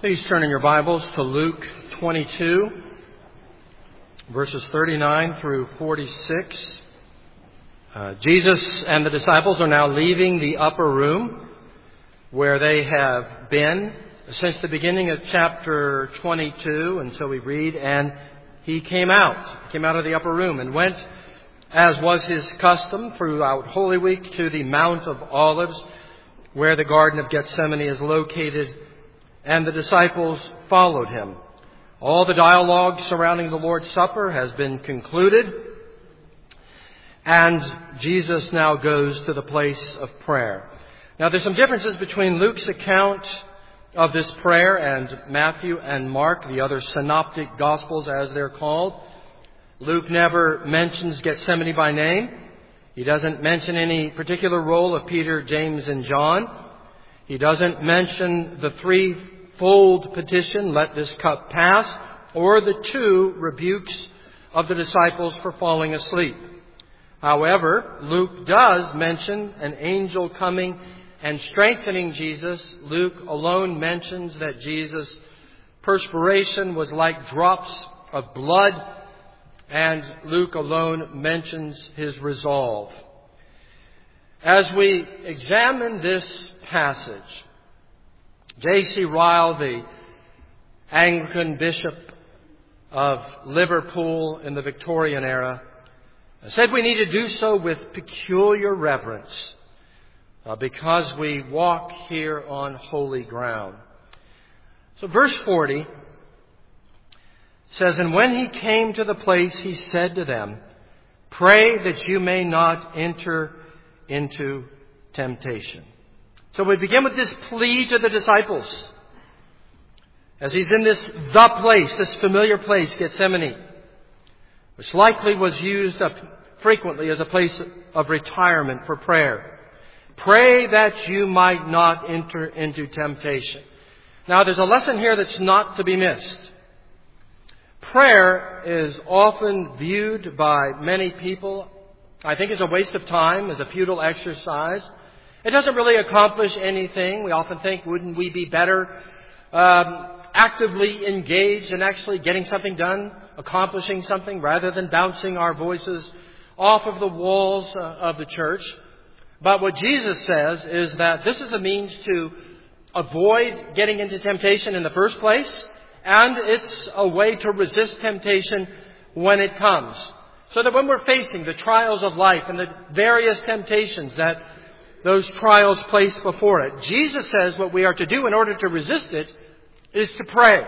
Please turn in your Bibles to Luke 22, verses 39 through 46. Jesus and the disciples are now leaving the upper room where they have been since the beginning of chapter 22. And so we read, and he came out of the upper room and went, as was his custom, throughout Holy Week to the Mount of Olives, where the Garden of Gethsemane is located, and the disciples followed him. All the dialogue surrounding the Lord's Supper has been concluded, and Jesus now goes to the place of prayer. Now, there's some differences between Luke's account of this prayer and Matthew and Mark, the other synoptic gospels as they're called. Luke never mentions Gethsemane by name. He doesn't mention any particular role of Peter, James, and John. He doesn't mention the threefold petition, let this cup pass, or the two rebukes of the disciples for falling asleep. However, Luke does mention an angel coming and strengthening Jesus. Luke alone mentions that Jesus' perspiration was like drops of blood, and Luke alone mentions his resolve. As we examine this passage, J.C. Ryle, the Anglican bishop of Liverpool in the Victorian era, said we need to do so with peculiar reverence because we walk here on holy ground. So verse 40 says, "And when he came to the place, he said to them, 'Pray that you may not enter into temptation.'" So we begin with this plea to the disciples as he's in the place, this familiar place, Gethsemane, which likely was used frequently as a place of retirement for prayer. Pray that you might not enter into temptation. Now, there's a lesson here that's not to be missed. Prayer is often viewed by many people, I think, as a waste of time, as a futile exercise. It doesn't really accomplish anything. We often think, wouldn't we be better actively engaged in actually getting something done, accomplishing something, rather than bouncing our voices off of the walls of the church? But what Jesus says is that this is a means to avoid getting into temptation in the first place, and it's a way to resist temptation when it comes. So that when we're facing the trials of life and the various temptations that those trials place before it, Jesus says what we are to do in order to resist it is to pray.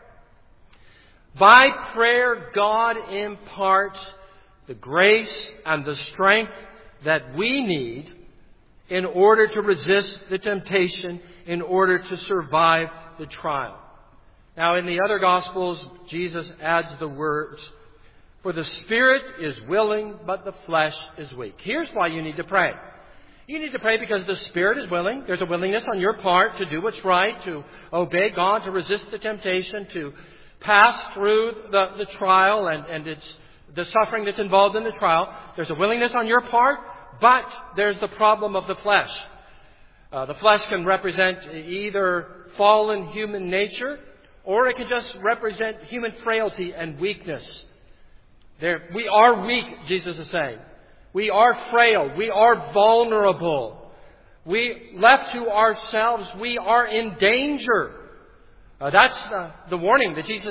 By prayer, God imparts the grace and the strength that we need in order to resist the temptation, in order to survive the trial. Now, in the other Gospels, Jesus adds the words, "For the spirit is willing, but the flesh is weak." Here's why you need to pray. You need to pray because the spirit is willing. There's a willingness on your part to do what's right, to obey God, to resist the temptation, to pass through the trial and it's the suffering that's involved in the trial. There's a willingness on your part, but there's the problem of the flesh. The flesh can represent either fallen human nature, or it can just represent human frailty and weakness. We are weak, Jesus is saying. We are frail. We are vulnerable. We, left to ourselves, we are in danger. That's the warning that Jesus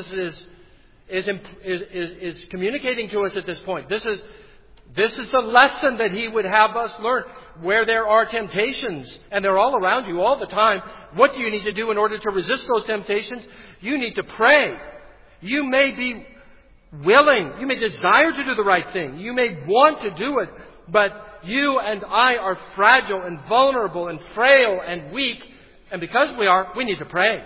is communicating to us at this point. This is the lesson that he would have us learn. Where there are temptations, and they're all around you all the time, what do you need to do in order to resist those temptations? You need to pray. You may be willing. You may desire to do the right thing. You may want to do it. But you and I are fragile and vulnerable and frail and weak. And because we need to pray.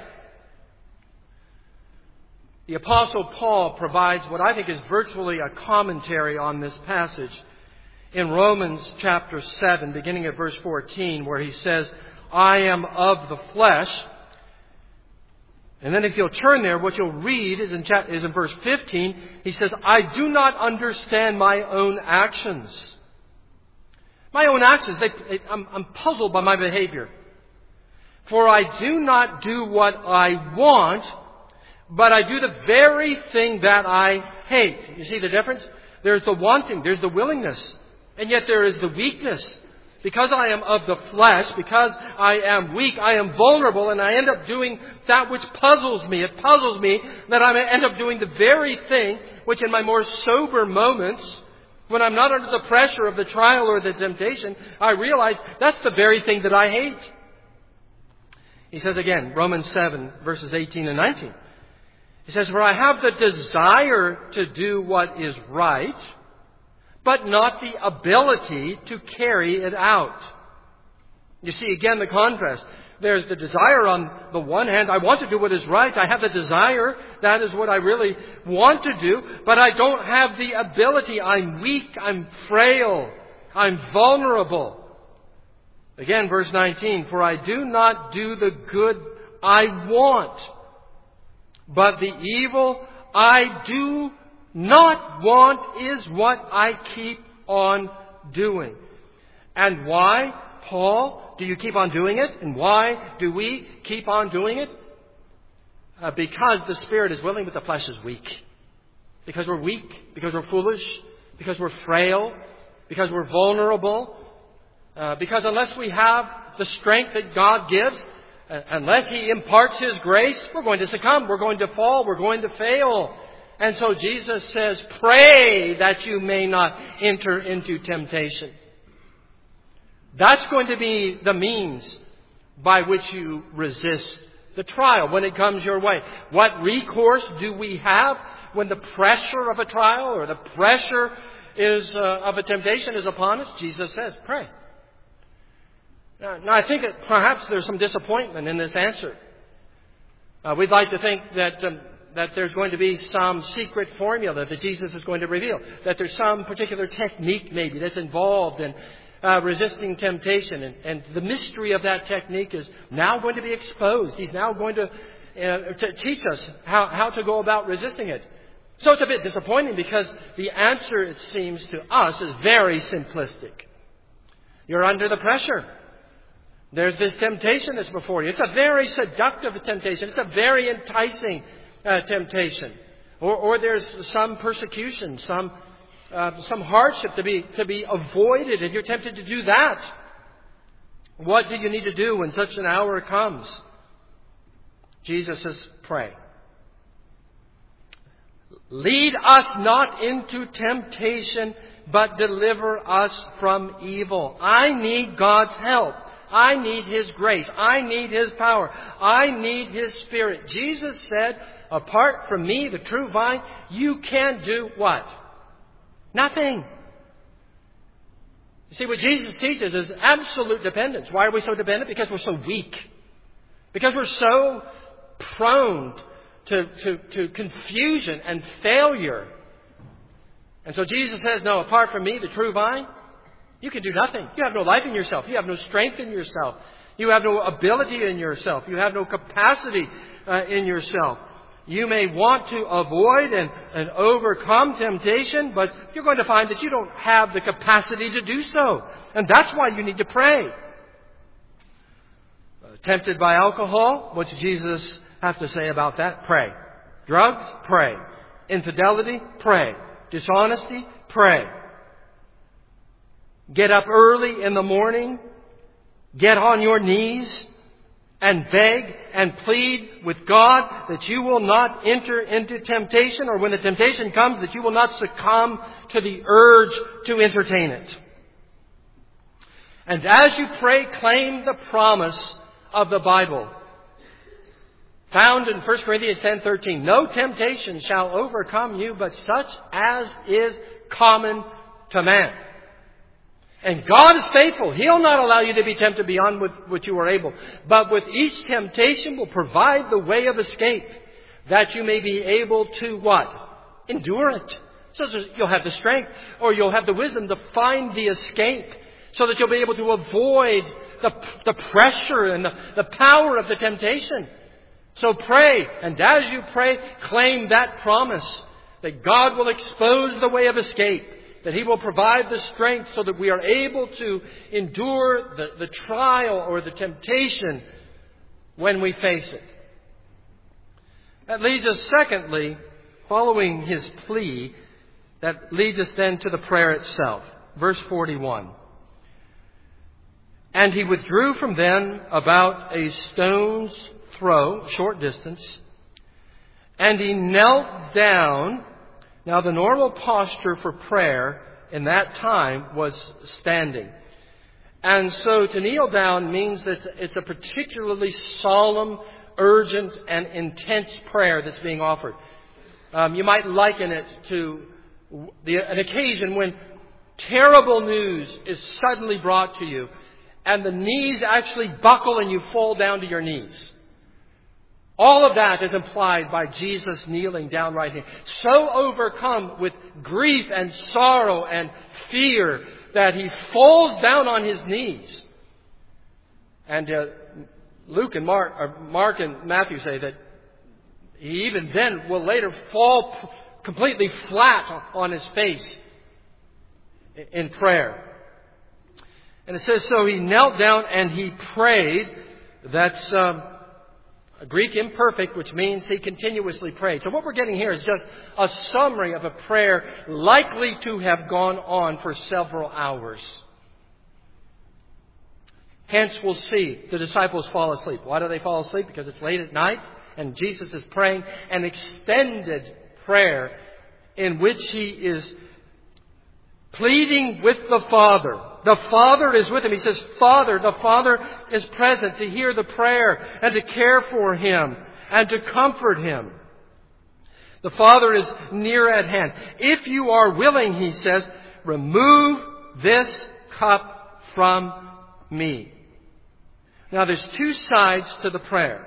The Apostle Paul provides what I think is virtually a commentary on this passage in Romans chapter 7, beginning at verse 14, where he says, "I am of the flesh." And then if you'll turn there, what you'll read is in verse 15. He says, "I do not understand my own actions." My own actions, I'm puzzled by my behavior. For I do not do what I want, but I do the very thing that I hate. You see the difference? There's the wanting, there's the willingness, and yet there is the weakness. Because I am of the flesh, because I am weak, I am vulnerable, and I end up doing that which puzzles me. It puzzles me that I may end up doing the very thing which in my more sober moments, when I'm not under the pressure of the trial or the temptation, I realize that's the very thing that I hate. He says again, Romans 7, verses 18 and 19. He says, for I have the desire to do what is right, but not the ability to carry it out. You see, again, the contrast. There's the desire on the one hand. I want to do what is right. I have the desire. That is what I really want to do. But I don't have the ability. I'm weak. I'm frail. I'm vulnerable. Again, verse 19. For I do not do the good I want, but the evil I do not want is what I keep on doing. And why, Paul, do you keep on doing it? And why do we keep on doing it? Because the Spirit is willing, but the flesh is weak. Because we're weak, because we're foolish, because we're frail, because we're vulnerable. Because unless we have the strength that God gives, unless He imparts His grace, we're going to succumb, we're going to fall, we're going to fail. And so Jesus says, pray that you may not enter into temptation. That's going to be the means by which you resist the trial when it comes your way. What recourse do we have when the pressure of a trial or the pressure of a temptation is upon us? Jesus says, pray. Now I think that perhaps there's some disappointment in this answer. We'd like to think that there's going to be some secret formula that Jesus is going to reveal. That there's some particular technique maybe that's involved in resisting temptation. And the mystery of that technique is now going to be exposed. He's now going to teach us how to go about resisting it. So it's a bit disappointing because the answer, it seems to us, is very simplistic. You're under the pressure. There's this temptation that's before you. It's a very seductive temptation. It's a very enticing temptation. Or there's some persecution, some hardship to be avoided, and you're tempted to do that. What do you need to do when such an hour comes? Jesus says, pray. Lead us not into temptation, but deliver us from evil. I need God's help. I need His grace. I need His power. I need His Spirit. Jesus said, apart from me, the true vine, you can do what? Nothing. You see, what Jesus teaches is absolute dependence. Why are we so dependent? Because we're so weak. Because we're so prone to confusion and failure. And so Jesus says, no, apart from me, the true vine, you can do nothing. You have no life in yourself. You have no strength in yourself. You have no ability in yourself. You have no capacity in yourself. You may want to avoid and overcome temptation, but you're going to find that you don't have the capacity to do so. And that's why you need to pray. Tempted by alcohol, what does Jesus have to say about that? Pray. Drugs? Pray. Infidelity? Pray. Dishonesty? Pray. Get up early in the morning, get on your knees, and beg and plead with God that you will not enter into temptation, or when the temptation comes, that you will not succumb to the urge to entertain it. And as you pray, claim the promise of the Bible, found in 1 Corinthians 10:13. No temptation shall overcome you, but such as is common to man. And God is faithful. He'll not allow you to be tempted beyond what you are able. But with each temptation will provide the way of escape, that you may be able to what? Endure it. So that you'll have the strength, or you'll have the wisdom to find the escape, so that you'll be able to avoid the pressure and the power of the temptation. So pray, and as you pray, claim that promise that God will expose the way of escape, that He will provide the strength so that we are able to endure the trial or the temptation when we face it. That leads us, secondly, following his plea, that leads us then to the prayer itself. Verse 41. And he withdrew from them about a stone's throw, short distance, and he knelt down. Now, the normal posture for prayer in that time was standing. And so to kneel down means that it's a particularly solemn, urgent, and intense prayer that's being offered. You might liken it to an occasion when terrible news is suddenly brought to you, and the knees actually buckle and you fall down to your knees. All of that is implied by Jesus kneeling down right here. So overcome with grief and sorrow and fear that he falls down on his knees. And Luke and Mark and Matthew say that he even then will later fall completely flat on his face in prayer. And it says, so he knelt down and he prayed. That's a Greek imperfect, which means he continuously prayed. So what we're getting here is just a summary of a prayer likely to have gone on for several hours. Hence, we'll see the disciples fall asleep. Why do they fall asleep? Because it's late at night and Jesus is praying an extended prayer in which he is pleading with the Father. The Father is with him. He says, Father, the Father is present to hear the prayer and to care for him and to comfort him. The Father is near at hand. If you are willing, he says, remove this cup from me. Now there's two sides to the prayer.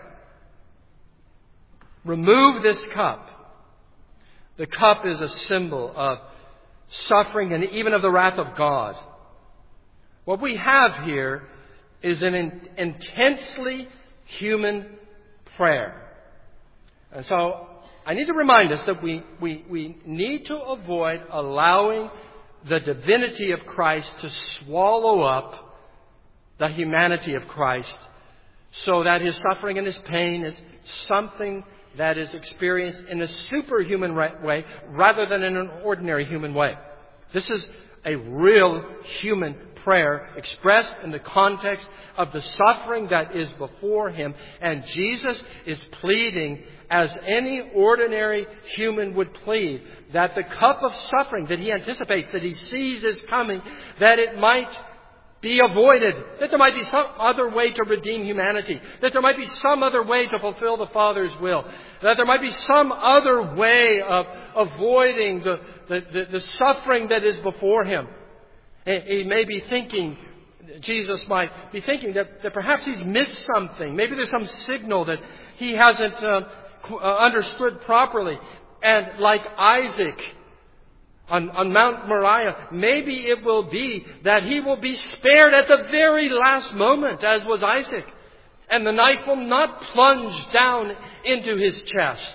Remove this cup. The cup is a symbol of suffering and even of the wrath of God. What we have here is an intensely human prayer. And so I need to remind us that we need to avoid allowing the divinity of Christ to swallow up the humanity of Christ, so that his suffering and his pain is something that is experienced in a superhuman way rather than in an ordinary human way. This is a real human prayer expressed in the context of the suffering that is before him. And Jesus is pleading, as any ordinary human would plead, that the cup of suffering that he anticipates, that he sees is coming, that it might be avoided, that there might be some other way to redeem humanity, that there might be some other way to fulfill the Father's will, that there might be some other way of avoiding the suffering that is before him. He may be thinking, Jesus might be thinking that perhaps he's missed something. Maybe there's some signal that he hasn't understood properly. And like Isaac on Mount Moriah, maybe it will be that he will be spared at the very last moment, as was Isaac. And the knife will not plunge down into his chest.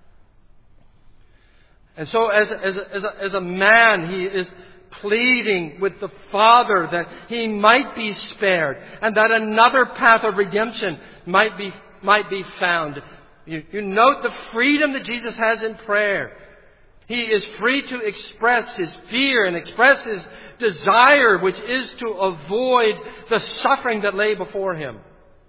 And so as a man, he is pleading with the Father that he might be spared and that another path of redemption might be found. You note the freedom that Jesus has in prayer. He is free to express his fear and express his desire, which is to avoid the suffering that lay before him.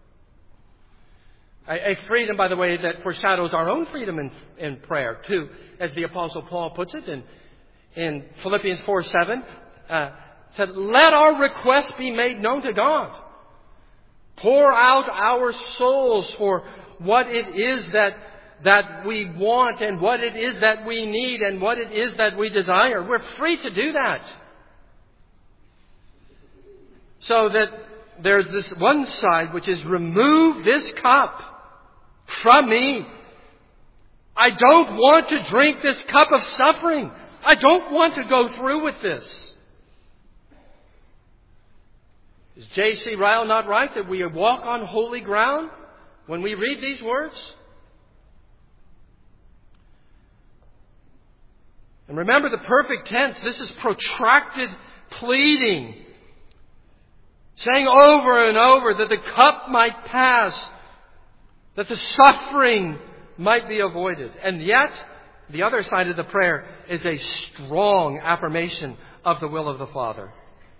A freedom, by the way, that foreshadows our own freedom in prayer, too. As the Apostle Paul puts it in Philippians 4:7, said, let our requests be made known to God. Pour out our souls for what it is that we want and what it is that we need and what it is that we desire. We're free to do that. So that there's this one side which is remove this cup from me. I don't want to drink this cup of suffering. I don't want to go through with this. Is J.C. Ryle not right that we walk on holy ground when we read these words? And remember the perfect tense. This is protracted pleading. Saying over and over that the cup might pass that the suffering might be avoided. And yet, the other side of the prayer is a strong affirmation of the will of the Father.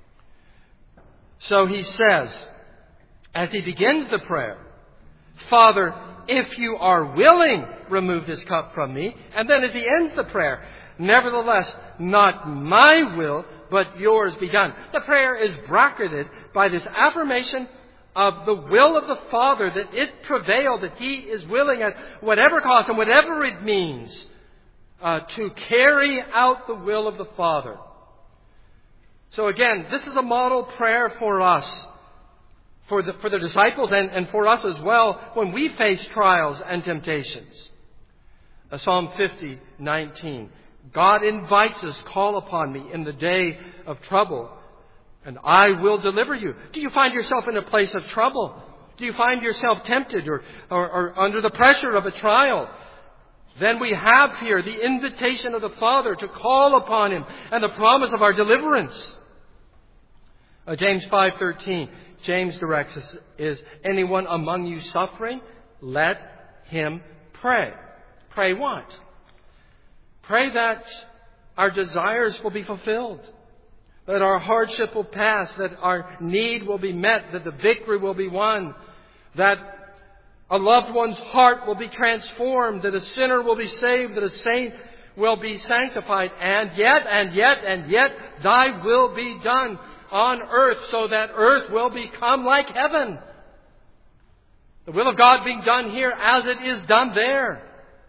So he says, as he begins the prayer, Father, if you are willing, remove this cup from me. And then as he ends the prayer, nevertheless, not my will, but yours be done. The prayer is bracketed by this affirmation of the will of the Father, that it prevail, that He is willing at whatever cost and whatever it means to carry out the will of the Father. So again, this is a model prayer for us, for the disciples and for us as well when we face trials and temptations. Psalm 50:19. God invites us, call upon me in the day of trouble, and I will deliver you. Do you find yourself in a place of trouble? Do you find yourself tempted or under the pressure of a trial? Then we have here the invitation of the Father to call upon Him and the promise of our deliverance. James 5:13, James directs us, is anyone among you suffering? Let him pray. Pray what? Pray that our desires will be fulfilled, that our hardship will pass, that our need will be met, that the victory will be won, that a loved one's heart will be transformed, that a sinner will be saved, that a saint will be sanctified, and yet, thy will be done on earth so that earth will become like heaven. The will of God being done here as it is done there.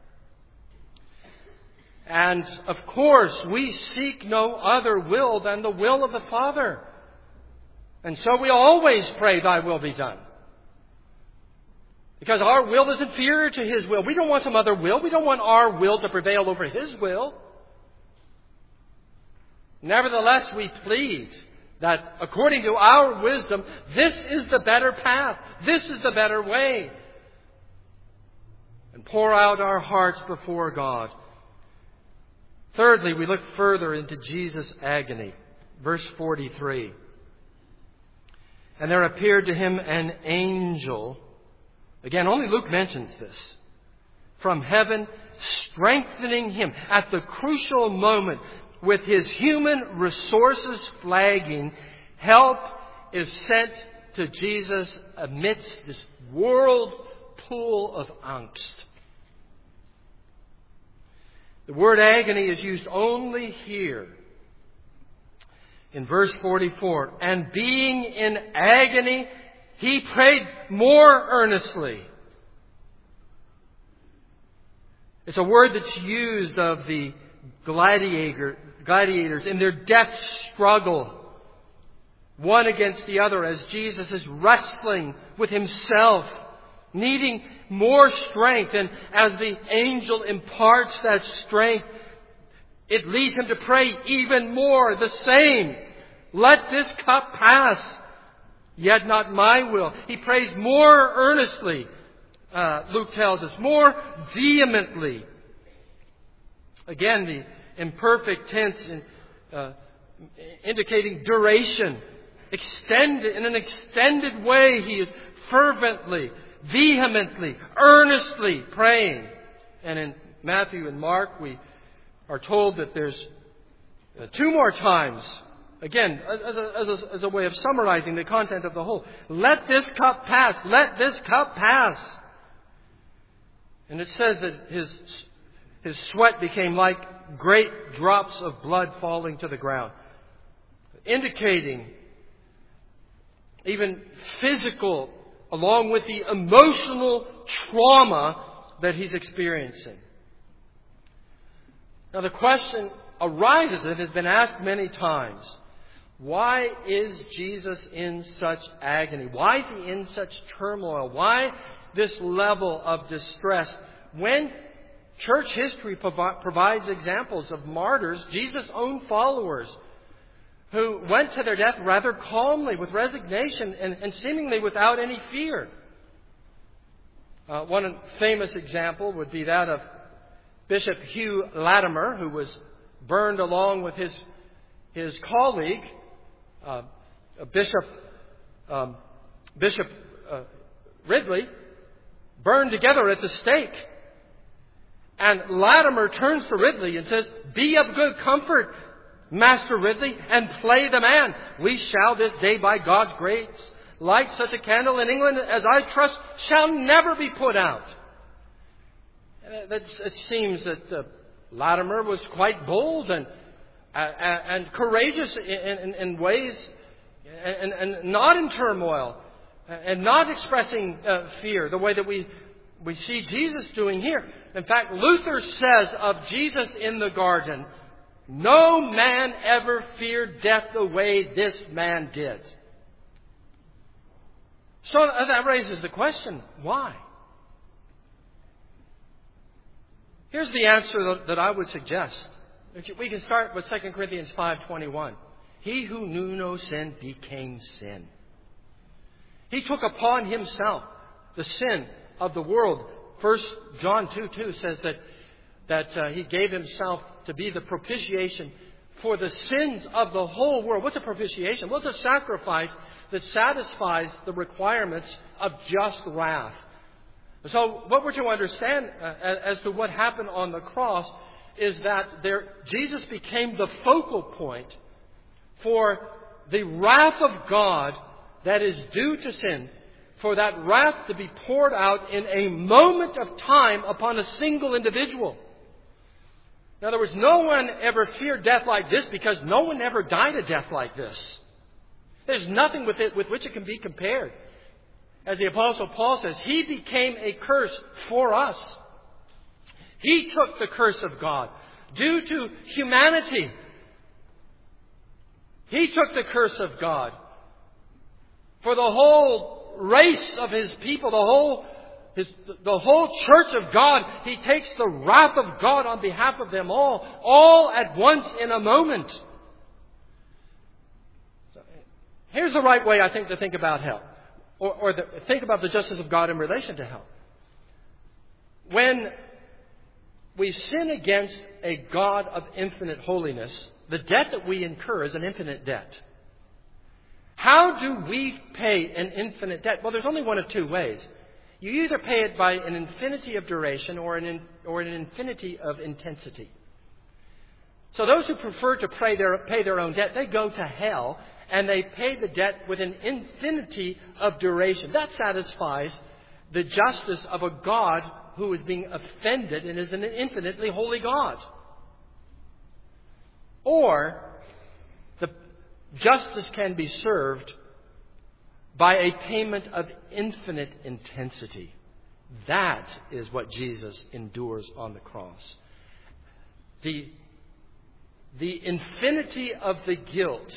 And, of course, we seek no other will than the will of the Father. And so we always pray, thy will be done. Because our will is inferior to His will. We don't want some other will. We don't want our will to prevail over His will. Nevertheless, we plead that according to our wisdom, this is the better path. This is the better way. And pour out our hearts before God. Thirdly, we look further into Jesus' agony. Verse 43. And there appeared to him an angel. Again, only Luke mentions this. From heaven, strengthening him at the crucial moment with his human resources flagging. Help is sent to Jesus amidst this whirlpool of angst. The word agony is used only here. In verse 44, and being in agony, he prayed more earnestly. It's a word that's used of the gladiators in their death struggle, one against the other, as Jesus is wrestling with himself, needing more strength. And as the angel imparts that strength, it leads him to pray even more the same. Let this cup pass, yet not my will. He prays more earnestly, Luke tells us, more vehemently. Again, the imperfect tense indicating duration. Extended, in an extended way, he is fervently, vehemently, earnestly praying. And in Matthew and Mark, we are told that there's two more times, again, as a way of summarizing the content of the whole. Let this cup pass. Let this cup pass. And it says that his sweat became like great drops of blood falling to the ground, indicating even physical, along with the emotional trauma that he's experiencing. Now the question arises, it has been asked many times, why is Jesus in such agony? Why is he in such turmoil? Why this level of distress? When church history provides examples of martyrs, Jesus' own followers, who went to their death rather calmly, with resignation, and seemingly without any fear. One famous example would be that of Bishop Hugh Latimer, who was burned along with his colleague, Bishop Ridley, burned together at the stake. And Latimer turns to Ridley and says, "Be of good comfort, Master Ridley, and play the man. We shall this day, by God's grace, light such a candle in England as I trust shall never be put out." It seems that Latimer was quite bold and courageous in ways, and not in turmoil, and not expressing fear the way that we see Jesus doing here. In fact, Luther says of Jesus in the garden, "No man ever feared death the way this man did." So that raises the question, why? Here's the answer that I would suggest. We can start with 2 Corinthians 5:21. He who knew no sin became sin. He took upon himself the sin of the world. 1 John 2:2 says that he gave himself to be the propitiation for the sins of the whole world. What's a propitiation? Well, it's a sacrifice that satisfies the requirements of just wrath. So what we're to understand as to what happened on the cross is that Jesus became the focal point for the wrath of God that is due to sin, for that wrath to be poured out in a moment of time upon a single individual. In other words, no one ever feared death like this because no one ever died a death like this. There's nothing with which it can be compared. As the Apostle Paul says, He became a curse for us. He took the curse of God due to humanity. He took the curse of God for the whole race of His people, the whole church of God. He takes the wrath of God on behalf of them all at once in a moment. So, here's the right way, I think, to think about hell, or think about the justice of God in relation to hell. When we sin against a God of infinite holiness, the debt that we incur is an infinite debt. How do we pay an infinite debt? Well, there's only one of two ways. You either pay it by an infinity of duration or an infinity of intensity. So those who prefer to pay their own debt, they go to hell and they pay the debt with an infinity of duration. That satisfies the justice of a God who is being offended and is an infinitely holy God. Or the justice can be served by a payment of infinite intensity. That is what Jesus endures on the cross. The infinity of the guilt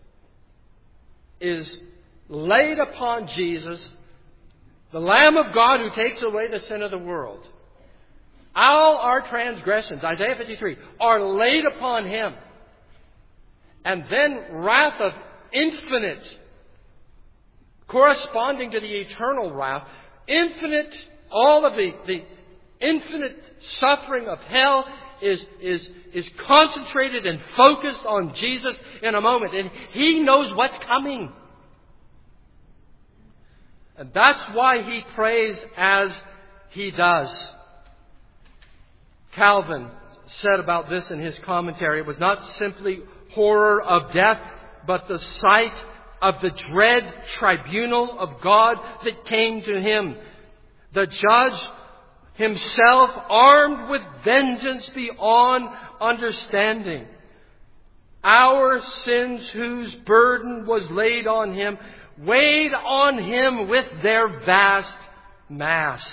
is laid upon Jesus, the Lamb of God who takes away the sin of the world. All our transgressions, Isaiah 53, are laid upon Him. And then wrath of infinite, corresponding to the eternal wrath, infinite, all of the infinite suffering of hell is concentrated and focused on Jesus in a moment. And He knows what's coming. And that's why He prays as He does. Calvin said about this in his commentary, it was not simply horror of death, but the sight of the dread tribunal of God that came to Him. The judge Himself, armed with vengeance beyond understanding. Our sins, whose burden was laid on Him, weighed on Him with their vast mass.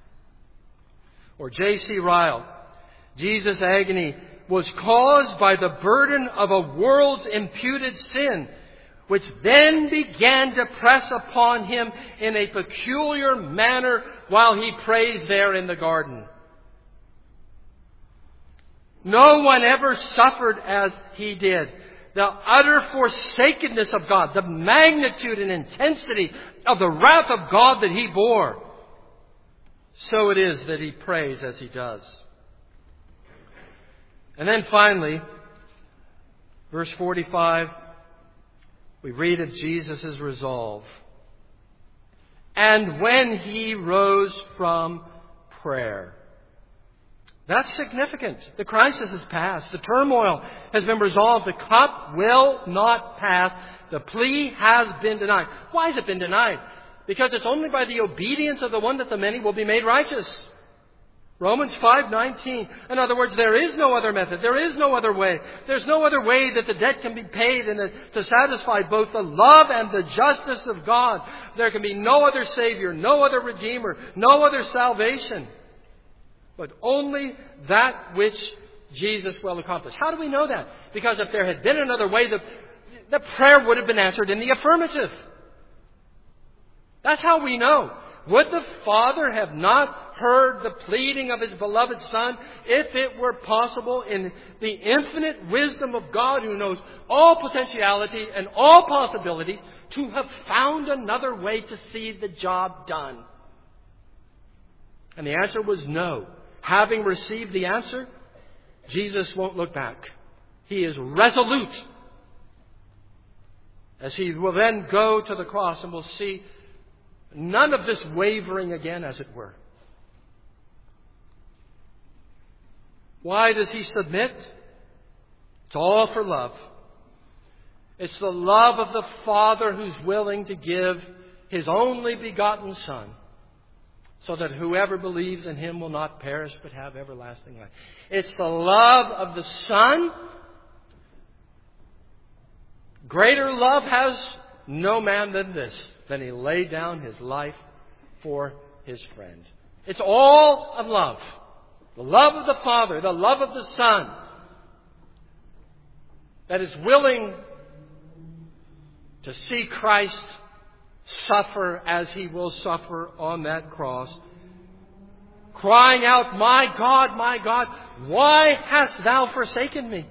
Or J.C. Ryle, Jesus' agony was caused by the burden of a world's imputed sin, which then began to press upon Him in a peculiar manner while He prays there in the garden. No one ever suffered as He did. The utter forsakenness of God, the magnitude and intensity of the wrath of God that He bore. So it is that He prays as He does. And then finally, verse 45, we read of Jesus' resolve. and when he rose from prayer. That's significant. The crisis has passed. The turmoil has been resolved. The cup will not pass. The plea has been denied. Why has it been denied? Because it's only by the obedience of the one that the many will be made righteous. Romans 5:19. In other words, there is no other method. There is no other way. There's no other way that the debt can be paid and to satisfy both the love and the justice of God. There can be no other Savior, no other Redeemer, no other salvation, but only that which Jesus will accomplish. How do we know that? Because if there had been another way, the prayer would have been answered in the affirmative. That's how we know. Would the Father have not heard the pleading of His beloved Son if it were possible in the infinite wisdom of God, who knows all potentiality and all possibilities, to have found another way to see the job done? And the answer was no. Having received the answer, Jesus won't look back. He is resolute, as He will then go to the cross, and we'll see none of this wavering again, as it were. Why does He submit? It's all for love. It's the love of the Father who's willing to give His only begotten Son, so that whoever believes in Him will not perish but have everlasting life. It's the love of the Son. Greater love has no man than this, than He laid down His life for His friend. It's all of love. The love of the Father, the love of the Son, that is willing to see Christ suffer as He will suffer on that cross, crying out, my God, why hast Thou forsaken me?"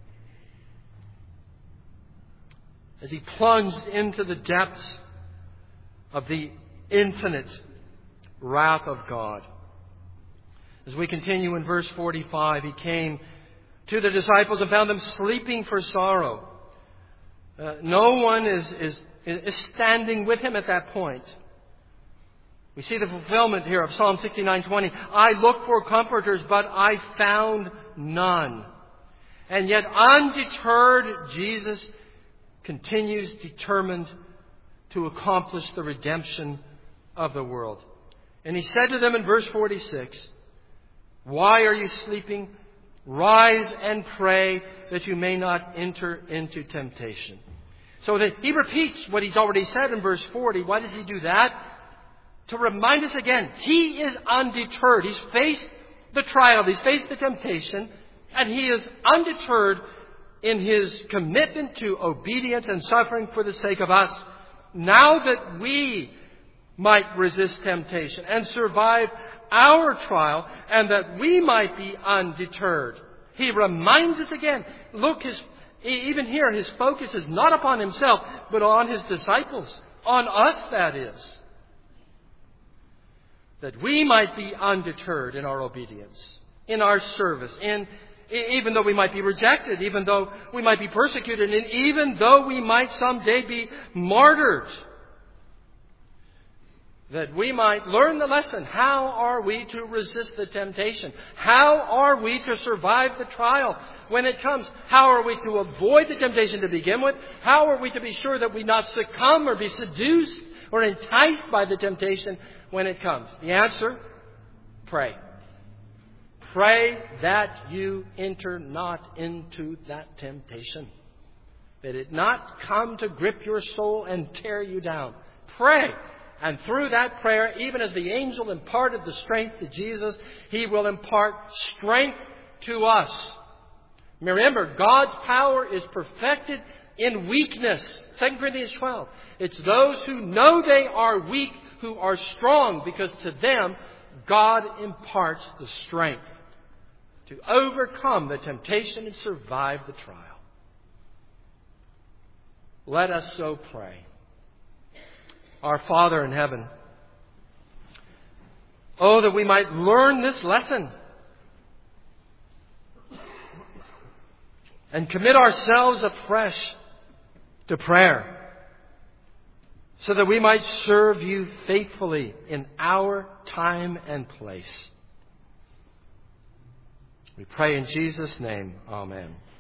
As He plunged into the depths of the infinite wrath of God. As we continue in verse 45, He came to the disciples and found them sleeping for sorrow. No one is standing with Him at that point. We see the fulfillment here of Psalm 69:20. "I looked for comforters, but I found none." And yet, undeterred, Jesus continues determined to accomplish the redemption of the world. And He said to them in verse 46, "Why are you sleeping? Rise and pray that you may not enter into temptation." So that He repeats what He's already said in verse 40. Why does He do that? To remind us again, He is undeterred. He's faced the trial, He's faced the temptation, and He is undeterred in His commitment to obedience and suffering for the sake of us, now that we might resist temptation and survive our trial, and that we might be undeterred. He reminds us again. Look, even here, His focus is not upon Himself, but on His disciples. On us, that is. That we might be undeterred in our obedience, in our service, even though we might be rejected, even though we might be persecuted, and even though we might someday be martyred. That we might learn the lesson. How are we to resist the temptation? How are we to survive the trial when it comes? How are we to avoid the temptation to begin with? How are we to be sure that we not succumb or be seduced or enticed by the temptation when it comes? The answer? Pray. Pray that you enter not into that temptation. That it not come to grip your soul and tear you down. Pray. And through that prayer, even as the angel imparted the strength to Jesus, He will impart strength to us. Remember, God's power is perfected in weakness. 2 Corinthians 12. It's those who know they are weak who are strong, because to them God imparts the strength to overcome the temptation and survive the trial. Let us so pray. Our Father in heaven, oh, that we might learn this lesson and commit ourselves afresh to prayer, so that we might serve you faithfully in our time and place. We pray in Jesus' name. Amen.